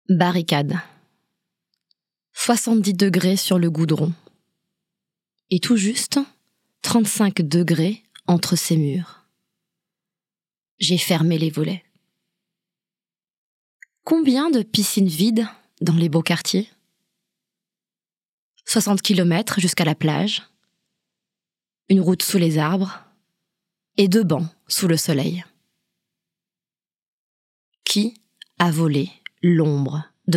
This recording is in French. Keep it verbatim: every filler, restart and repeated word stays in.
Barricade. soixante-dix degrés sur le goudron. Et tout juste, trente-cinq degrés entre ces murs. J'ai fermé les volets. Combien de piscines vides dans les beaux quartiers ? soixante kilomètres jusqu'à la plage, une route sous les arbres et deux bancs sous le soleil. Qui a volé l'ombre de ma cité ?